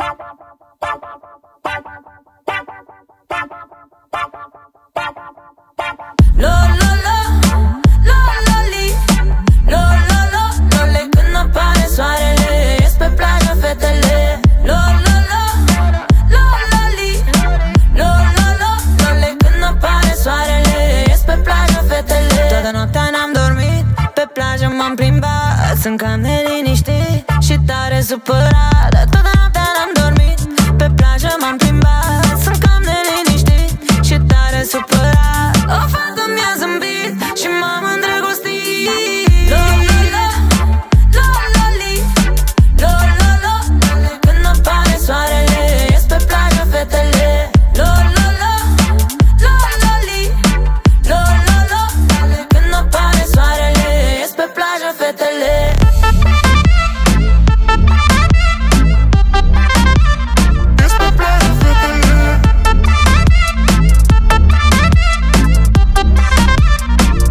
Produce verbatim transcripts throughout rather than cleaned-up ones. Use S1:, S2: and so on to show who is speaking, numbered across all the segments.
S1: Lo, lo, lo, lo, loli. Lo, lo, lo, lole. Când apare soarele, ies pe plajă fetele. Lo, lo, lo, lo, loli. Lo, lo, lo, lole. Când apare soarele, ies pe plajă fetele. Toată noaptea n-am dormit, pe plajă m-am plimbat. Sunt cam neliniștit și tare supărat. Toată noaptea n-am dormit, pe plajă m-am plimbat. Sunt cam neliniștit și tare supărat. O fată mi-a zâmbit și m-am îndrăgostit. Lo, lo, lo, lo, loli. Lo, lo, lo, lole. Când apare soarele, ies pe plajă fetele. Lo, lo, lo, lo, loli. Lo, lo, lo, lole. Când apare soarele, ies pe plajă fetele.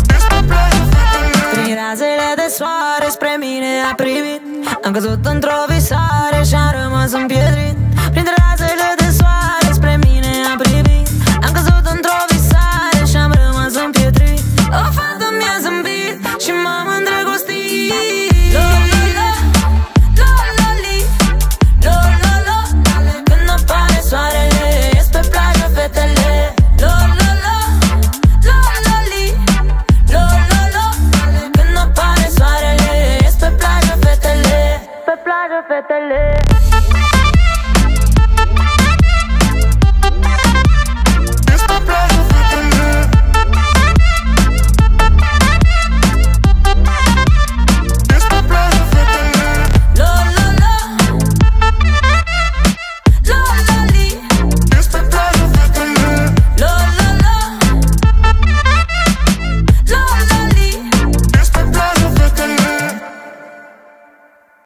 S1: Soare spre mine a privit, am căzut într-o